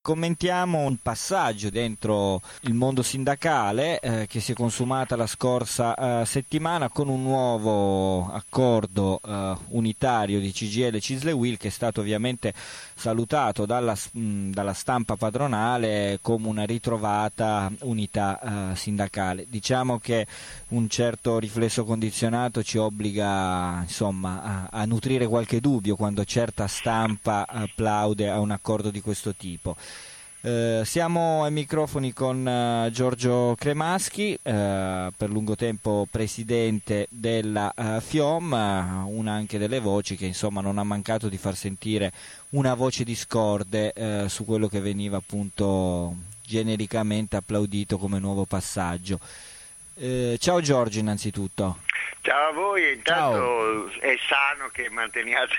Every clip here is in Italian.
Commentiamo un passaggio dentro il mondo sindacale che si è consumata la scorsa settimana con un nuovo accordo unitario di CGIL e CISL e UIL, che è stato ovviamente salutato dalla stampa padronale come una ritrovata unità sindacale. Diciamo che un certo riflesso condizionato ci obbliga, insomma, a nutrire qualche dubbio quando certa stampa applaude a un accordo di questo tipo. Siamo ai microfoni con Giorgio Cremaschi, per lungo tempo presidente della FIOM, una anche delle voci che insomma non ha mancato di far sentire una voce discorde su quello che veniva appunto genericamente applaudito come nuovo passaggio. Ciao Giorgio, innanzitutto. Ciao a voi, e intanto Ciao. è sano che manteniate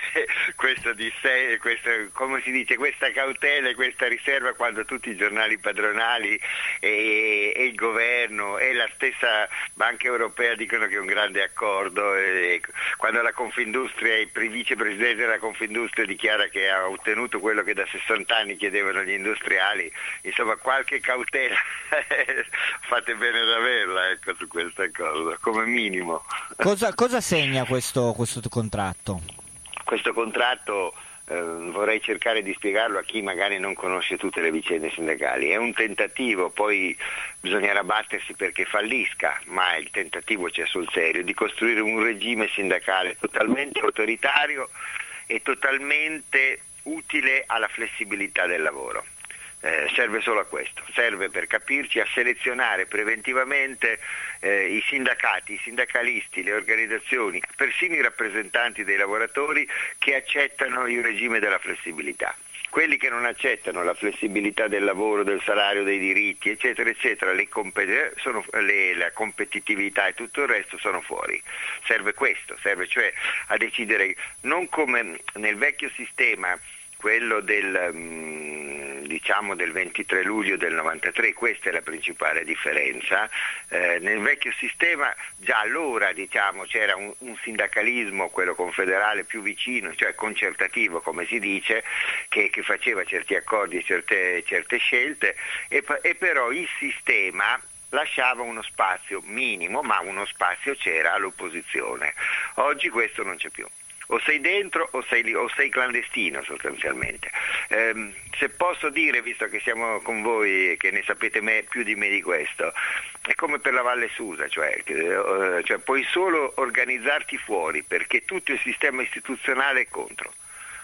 come si dice, questa cautela e questa riserva quando tutti i giornali padronali e il governo e la stessa Banca Europea dicono che è un grande accordo, e quando la Confindustria, il vicepresidente della Confindustria dichiara che ha ottenuto quello che da 60 anni chiedevano gli industriali, insomma qualche cautela fate bene ad averla, ecco, su questo accordo, come minimo. Cosa segna questo contratto? Questo contratto vorrei cercare di spiegarlo a chi magari non conosce tutte le vicende sindacali. È un tentativo, poi bisognerà battersi perché fallisca, ma il tentativo c'è sul serio, di costruire un regime sindacale totalmente autoritario e totalmente utile alla flessibilità del lavoro. Serve solo a questo, serve, per capirci, a selezionare preventivamente i sindacati, i sindacalisti, le organizzazioni, persino i rappresentanti dei lavoratori che accettano il regime della flessibilità. Quelli che non accettano la flessibilità del lavoro, del salario, dei diritti, eccetera, eccetera, la competitività e tutto il resto sono fuori. Serve questo, serve cioè a decidere, non come nel vecchio sistema, quello del 23 luglio del 93, questa è la principale differenza. Nel vecchio sistema già allora c'era un sindacalismo, quello confederale, più vicino, cioè concertativo come si dice, che faceva certi accordi e certe scelte, e però il sistema lasciava uno spazio minimo, ma uno spazio c'era all'opposizione. Oggi questo non c'è più. O sei dentro o sei clandestino sostanzialmente. Se posso dire, visto che siamo con voi e che ne sapete più di me di questo, è come per la Valle Susa, cioè puoi solo organizzarti fuori perché tutto il sistema istituzionale è contro.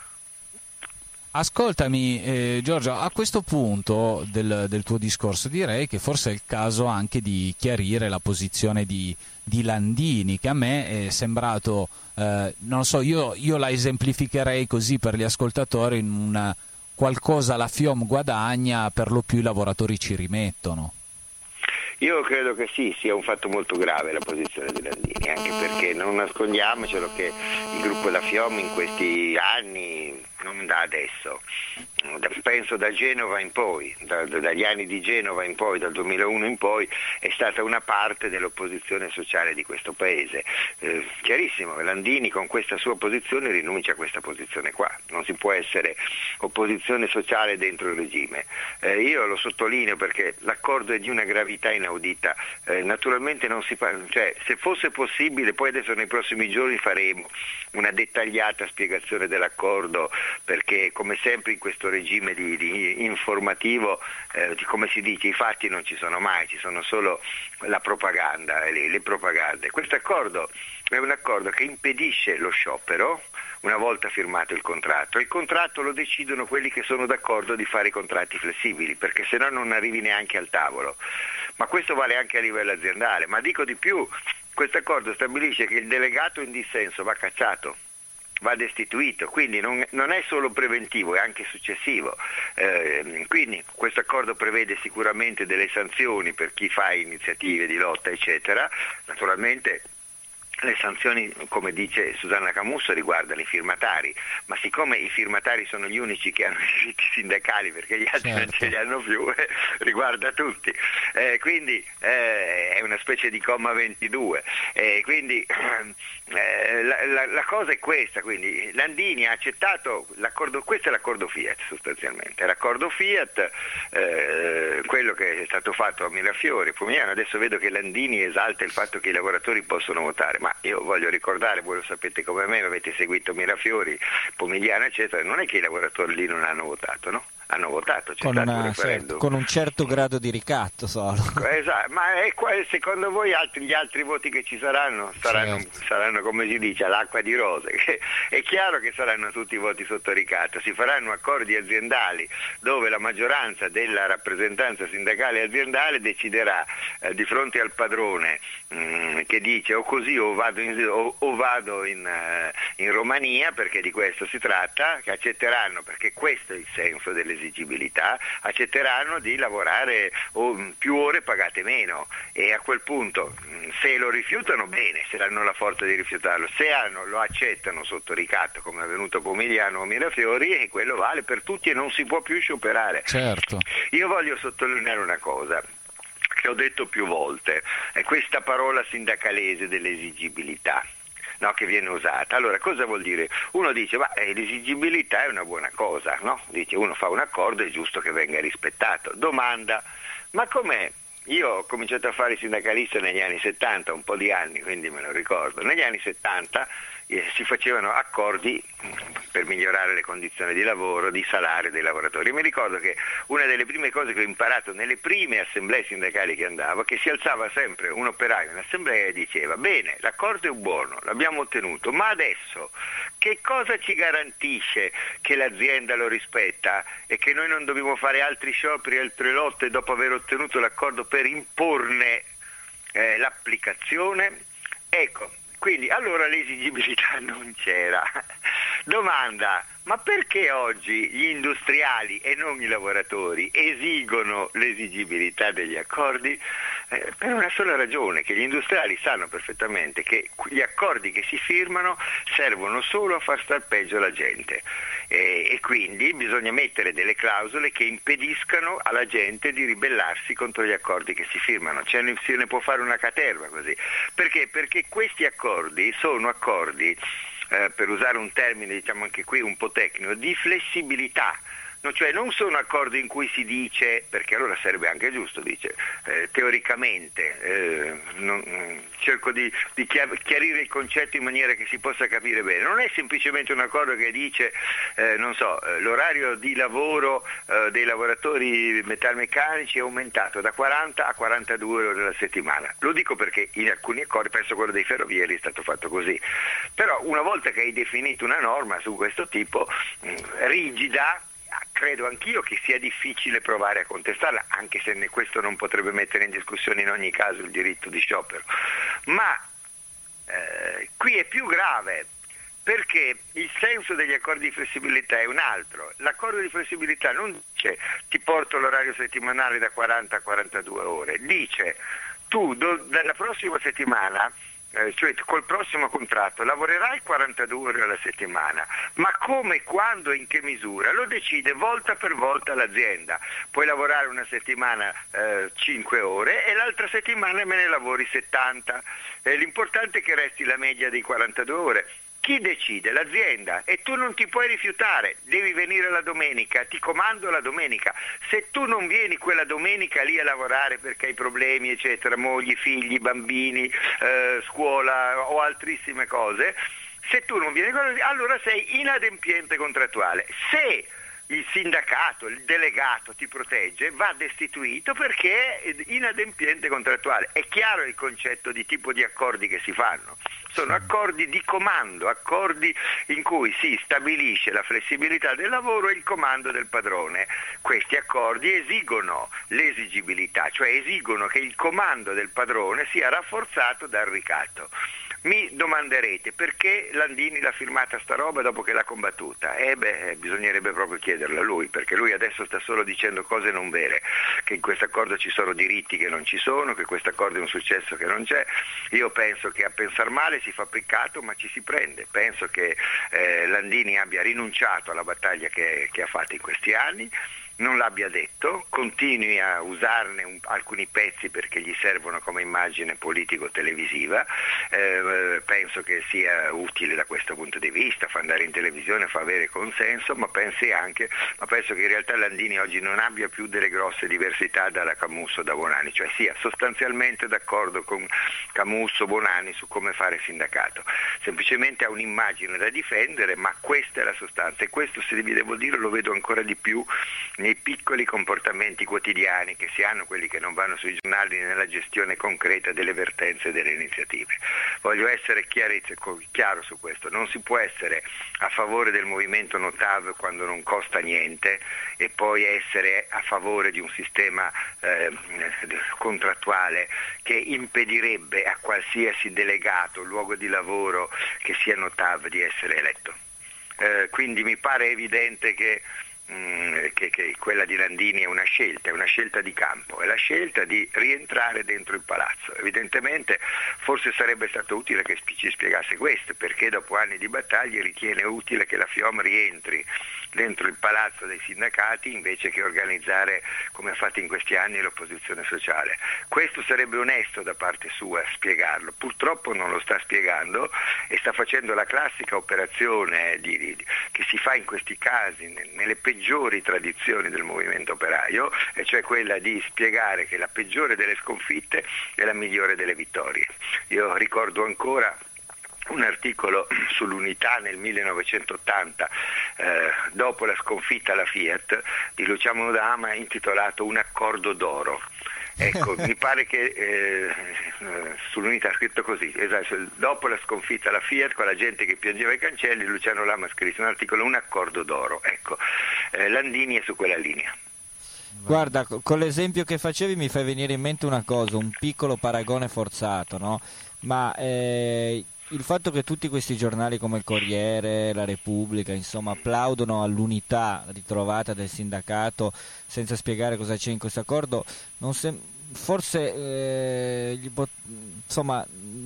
Ascoltami Giorgio, a questo punto del tuo discorso direi che forse è il caso anche di chiarire la posizione di Landini, che a me è sembrato, non so, io la esemplificherei così per gli ascoltatori, in una qualcosa la FIOM guadagna, per lo più i lavoratori ci rimettono. Io credo che sì, sia un fatto molto grave la posizione di Landini, anche perché non nascondiamocelo che il gruppo La FIOM in questi anni, non da adesso, penso da Genova in poi, dagli anni di Genova in poi, dal 2001 in poi, è stata una parte dell'opposizione sociale di questo paese. Chiarissimo, Landini con questa sua posizione rinuncia a questa posizione qua, non si può essere opposizione sociale dentro il regime. Io lo sottolineo perché l'accordo è di una gravità inaudita, naturalmente non si fa, cioè se fosse possibile, poi adesso nei prossimi giorni faremo una dettagliata spiegazione dell'accordo, perché come sempre in questo regime di informativo, come si dice, i fatti non ci sono mai, ci sono solo la propaganda, le propagande. Questo accordo è un accordo che impedisce lo sciopero una volta firmato il contratto. Il contratto lo decidono quelli che sono d'accordo di fare i contratti flessibili, perché se no non arrivi neanche al tavolo. Ma questo vale anche a livello aziendale, ma dico di più, questo accordo stabilisce che il delegato in dissenso va cacciato, va destituito, quindi non è solo preventivo, è anche successivo. Quindi questo accordo prevede sicuramente delle sanzioni per chi fa iniziative di lotta, eccetera. Naturalmente Le sanzioni, come dice Susanna Camusso, riguardano i firmatari, ma siccome i firmatari sono gli unici che hanno i diritti sindacali perché gli altri non ce li hanno più, riguarda tutti. Quindi è una specie di comma 22. Quindi la cosa è questa, quindi Landini ha accettato l'accordo, questo è l'accordo Fiat sostanzialmente, l'accordo Fiat, quello che è stato fatto a Mirafiori, Pomigliano. Adesso vedo che Landini esalta il fatto che i lavoratori possono votare, ma io voglio ricordare, voi lo sapete come me, avete seguito Mirafiori, Pomigliano eccetera, non è che i lavoratori lì non hanno votato, no? Hanno votato, c'è stato un referendum. Con un certo grado di ricatto solo. Esatto, ma secondo voi gli altri voti che ci saranno saranno come si dice all'acqua di rose, è chiaro che saranno tutti voti sotto ricatto, si faranno accordi aziendali dove la maggioranza della rappresentanza sindacale aziendale deciderà di fronte al padrone che dice o così o vado in Romania, perché di questo si tratta, che accetteranno, perché questo è il senso dell'esigibilità, accetteranno di lavorare più ore pagate meno, e a quel punto se lo rifiutano bene, se hanno la forza di rifiutarlo, se lo accettano sotto ricatto come è avvenuto a Pomigliano o Mirafiori, e quello vale per tutti e non si può più scioperare. Certo. Io voglio sottolineare una cosa che ho detto più volte, è questa parola sindacalese dell'esigibilità, no, che viene usata. Allora, cosa vuol dire? Uno dice, ma l'esigibilità è una buona cosa, no? Dice, uno fa un accordo, è giusto che venga rispettato. Domanda, ma com'è? Io ho cominciato a fare il sindacalista negli anni 70, un po' di anni, quindi me lo ricordo. Negli anni 70 si facevano accordi per migliorare le condizioni di lavoro, di salario dei lavoratori. Mi ricordo che una delle prime cose che ho imparato nelle prime assemblee sindacali che andavo, che si alzava sempre un operaio in assemblea e diceva: bene, l'accordo è buono, l'abbiamo ottenuto, ma adesso che cosa ci garantisce che l'azienda lo rispetta e che noi non dobbiamo fare altri scioperi e altre lotte dopo aver ottenuto l'accordo per imporne l'applicazione? Ecco, quindi allora l'esigibilità non c'era. Domanda, ma perché oggi gli industriali e non i lavoratori esigono l'esigibilità degli accordi? Per una sola ragione, che gli industriali sanno perfettamente che gli accordi che si firmano servono solo a far star peggio la gente, e quindi bisogna mettere delle clausole che impediscano alla gente di ribellarsi contro gli accordi che si firmano. Se ne può fare una caterva così. Perché? Perché questi accordi sono accordi, per usare un termine diciamo anche qui un po' tecnico, di flessibilità. No, cioè non sono accordi in cui si dice, perché allora sarebbe anche giusto, dice teoricamente, cerco di chiarire il concetto in maniera che si possa capire bene, non è semplicemente un accordo che dice l'orario di lavoro dei lavoratori metalmeccanici è aumentato da 40 a 42 ore alla settimana. Lo dico perché in alcuni accordi, penso quello dei ferrovieri, è stato fatto così, però una volta che hai definito una norma su questo tipo rigida, credo anch'io che sia difficile provare a contestarla, anche se questo non potrebbe mettere in discussione in ogni caso il diritto di sciopero. Ma qui è più grave, perché il senso degli accordi di flessibilità è un altro. L'accordo di flessibilità non dice ti porto l'orario settimanale da 40 a 42 ore, dice tu dalla prossima settimana, cioè col prossimo contratto lavorerai 42 ore alla settimana, ma come, quando e in che misura lo decide volta per volta l'azienda. Puoi lavorare una settimana 5 ore e l'altra settimana me ne lavori 70, l'importante è che resti la media dei 42 ore. Chi decide? L'azienda, e tu non ti puoi rifiutare, devi venire la domenica, ti comando la domenica. Se tu non vieni quella domenica lì a lavorare perché hai problemi eccetera, mogli, figli, bambini, scuola o altrissime cose, se tu non vieni, allora sei inadempiente contrattuale. Se il sindacato, il delegato ti protegge, va destituito perché è inadempiente contrattuale. È chiaro il concetto di tipo di accordi che si fanno. Sono accordi di comando, accordi in cui si stabilisce la flessibilità del lavoro e il comando del padrone. Questi accordi esigono l'esigibilità, cioè esigono che il comando del padrone sia rafforzato dal ricatto. Mi domanderete perché Landini l'ha firmata sta roba dopo che l'ha combattuta? Bisognerebbe proprio chiederlo a lui, perché lui adesso sta solo dicendo cose non vere, che in questo accordo ci sono diritti che non ci sono, che questo accordo è un successo che non c'è. Io penso che a pensar male si fa peccato, ma ci si prende. Penso che Landini abbia rinunciato alla battaglia che ha fatto in questi anni, non l'abbia detto, continui a usarne alcuni pezzi perché gli servono come immagine politico-televisiva, penso che sia utile da questo punto di vista, fa andare in televisione, fa avere consenso, ma penso che in realtà Landini oggi non abbia più delle grosse diversità dalla Camusso, da Bonanni, cioè sia sostanzialmente d'accordo con Camusso, Bonanni su come fare sindacato, semplicemente ha un'immagine da difendere, ma questa è la sostanza, e questo, se vi devo dire, lo vedo ancora di più nei piccoli comportamenti quotidiani che si hanno, quelli che non vanno sui giornali, nella gestione concreta delle vertenze e delle iniziative. Voglio essere chiaro su questo, non si può essere a favore del movimento Notav quando non costa niente e poi essere a favore di un sistema contrattuale che impedirebbe a qualsiasi delegato, luogo di lavoro che sia Notav, di essere eletto. Quindi mi pare evidente che quella di Landini è una scelta di campo, è la scelta di rientrare dentro il palazzo. Evidentemente forse sarebbe stato utile che ci spiegasse questo, perché dopo anni di battaglie ritiene utile che la FIOM rientri dentro il palazzo dei sindacati invece che organizzare, come ha fatto in questi anni, l'opposizione sociale. Questo sarebbe onesto da parte sua spiegarlo, purtroppo non lo sta spiegando e sta facendo la classica operazione che si fa in questi casi nelle peggiori tradizioni del movimento operaio, e cioè quella di spiegare che la peggiore delle sconfitte è la migliore delle vittorie. Io ricordo ancora un articolo sull'Unità nel 1980, dopo la sconfitta alla Fiat, di Luciano D'Ama, intitolato Un accordo d'oro. Ecco, mi pare che sull'Unità ha scritto così, esatto, dopo la sconfitta alla Fiat, con la gente che piangeva i cancelli, Luciano Lama ha scritto un articolo, Un accordo d'oro. Ecco, Landini è su quella linea. Guarda, con l'esempio che facevi mi fai venire in mente una cosa, un piccolo paragone forzato, no? Ma il fatto che tutti questi giornali come il Corriere, la Repubblica, insomma, applaudono all'unità ritrovata del sindacato senza spiegare cosa c'è in questo accordo, insomma,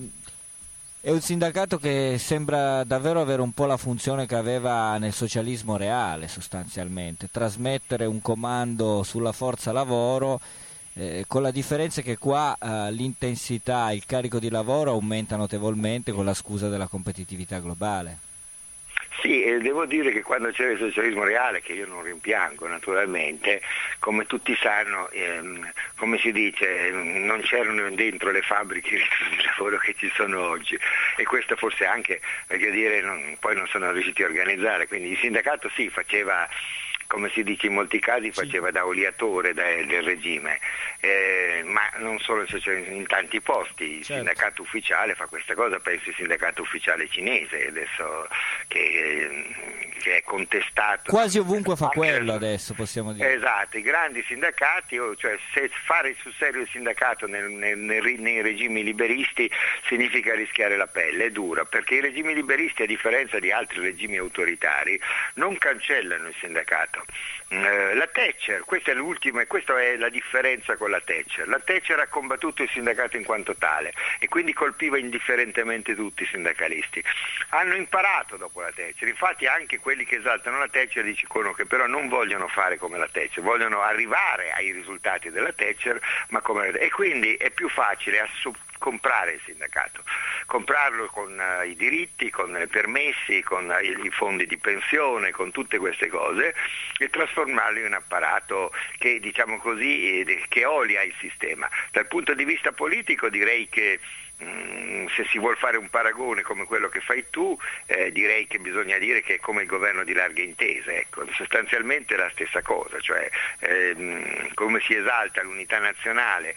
è un sindacato che sembra davvero avere un po' la funzione che aveva nel socialismo reale, sostanzialmente, trasmettere un comando sulla forza lavoro. Con la differenza che qua l'intensità, il carico di lavoro aumenta notevolmente con la scusa della competitività globale. Sì, devo dire che quando c'era il socialismo reale, che io non rimpiango naturalmente, come tutti sanno, come si dice, non c'erano dentro le fabbriche di lavoro che ci sono oggi, e questo forse anche, perché dire, poi non sono riusciti a organizzare, quindi il sindacato sì, faceva, come si dice in molti casi, faceva da oliatore del regime, ma non solo in tanti posti, il sindacato ufficiale fa questa cosa, penso il sindacato ufficiale cinese adesso che è contestato. Quasi ovunque fa quello adesso, possiamo dire. Esatto, i grandi sindacati, cioè se fare sul serio il sindacato nei regimi liberisti significa rischiare la pelle, è dura, perché i regimi liberisti, a differenza di altri regimi autoritari, non cancellano il sindacato. La Thatcher, questa è l'ultima e questa è la differenza con la Thatcher. La Thatcher ha combattuto il sindacato in quanto tale e quindi colpiva indifferentemente tutti i sindacalisti. Hanno imparato dopo la Thatcher, infatti anche quelli che esaltano la Thatcher dicono che però non vogliono fare come la Thatcher, vogliono arrivare ai risultati della Thatcher, ma e quindi è più facile comprare il sindacato, comprarlo con i diritti, con i permessi, con i fondi di pensione, con tutte queste cose, e trasformarlo in un apparato che, diciamo così, che olia il sistema. Dal punto di vista politico direi che se si vuol fare un paragone come quello che fai tu, direi che bisogna dire che è come il governo di larghe intese, ecco, sostanzialmente è la stessa cosa, cioè come si esalta l'unità nazionale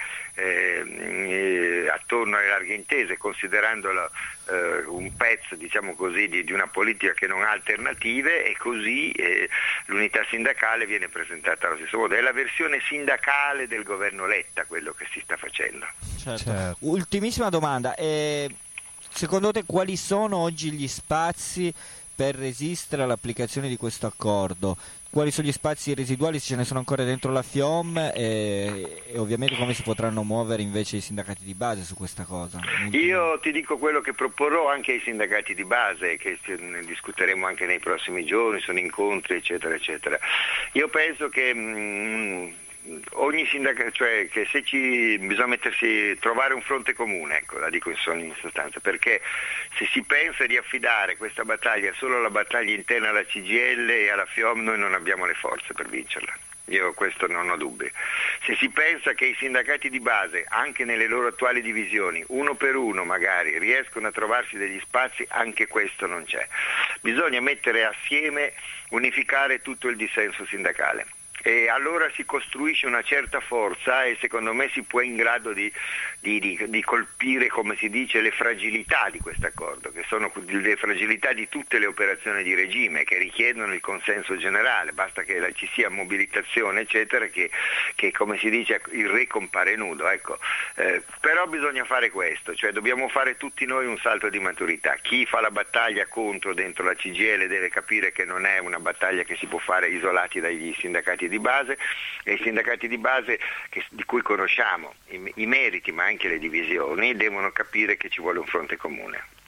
attorno alle larghe intese, considerandolo un pezzo, diciamo così, di una politica che non ha alternative, e così l'unità sindacale viene presentata allo stesso modo. È la versione sindacale del governo Letta quello che si sta facendo. Certo. Ultimissima domanda, secondo te quali sono oggi gli spazi per resistere all'applicazione di questo accordo? Quali sono gli spazi residuali, se ce ne sono ancora dentro la FIOM, e ovviamente come si potranno muovere invece i sindacati di base su questa cosa? Io ti dico quello che proporrò anche ai sindacati di base, che ne discuteremo anche nei prossimi giorni, sono incontri eccetera eccetera. Io penso che ogni sindacato, cioè che se bisogna trovare un fronte comune, ecco, la dico in sostanza, perché se si pensa di affidare questa battaglia solo alla battaglia interna alla CGIL e alla FIOM, noi non abbiamo le forze per vincerla. Io questo non ho dubbi. Se si pensa che i sindacati di base, anche nelle loro attuali divisioni, uno per uno magari, riescono a trovarsi degli spazi, anche questo non c'è. Bisogna mettere assieme, unificare tutto il dissenso sindacale. E allora si costruisce una certa forza e secondo me si può in grado di colpire, come si dice, le fragilità di questo accordo, che sono le fragilità di tutte le operazioni di regime che richiedono il consenso generale, basta che ci sia mobilitazione eccetera, che come si dice il re compare nudo, ecco. Però bisogna fare questo, cioè dobbiamo fare tutti noi un salto di maturità. Chi fa la battaglia contro dentro la CGIL deve capire che non è una battaglia che si può fare isolati dagli sindacati di base, e i sindacati di base di cui conosciamo i meriti ma anche le divisioni devono capire che ci vuole un fronte comune.